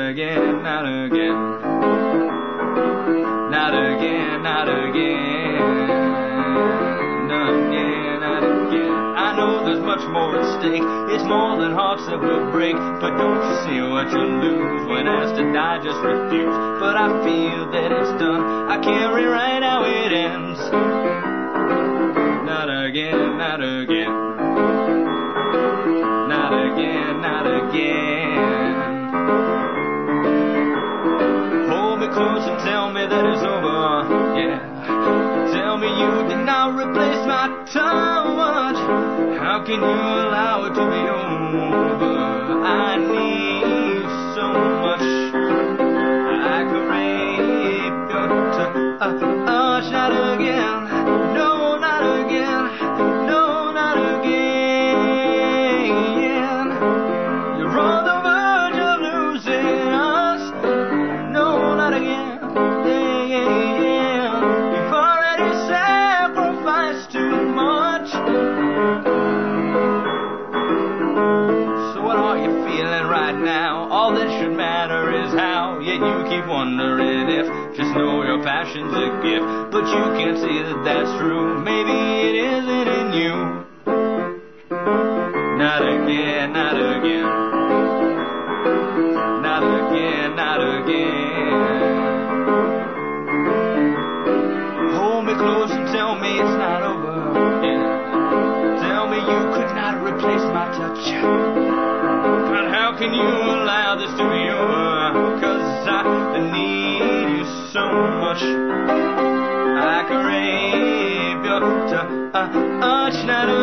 again, not again. Not again, not again. Not again, not again. I know there's much more at stake. It's more than hearts that will break. But don't you see what you lose when asked to die, just refuse. But I feel that it's done. I can't rewrite how it ends. Not again, not again. Not again, not again. Hold me close and tell me that it's over, yeah. Tell me you did not replace my touch. How can you allow it to be over? I need so much. I could rape your touch. Not again. No, not again. No, not again. You're on the verge of losing us. No, not again. You've already sacrificed too much. So what are you feeling right now? All that should matter is how. Yet you keep wondering if. Just know your passion's a gift. But you can't see that that's true. Maybe it isn't in you. Not again, not again. Not again, not again. Hold me close and tell me it's not over. Yeah. Tell me you could not replace my touch. But how can you allow this to be over? 'Cause I need you so much. I can rape your touch. Not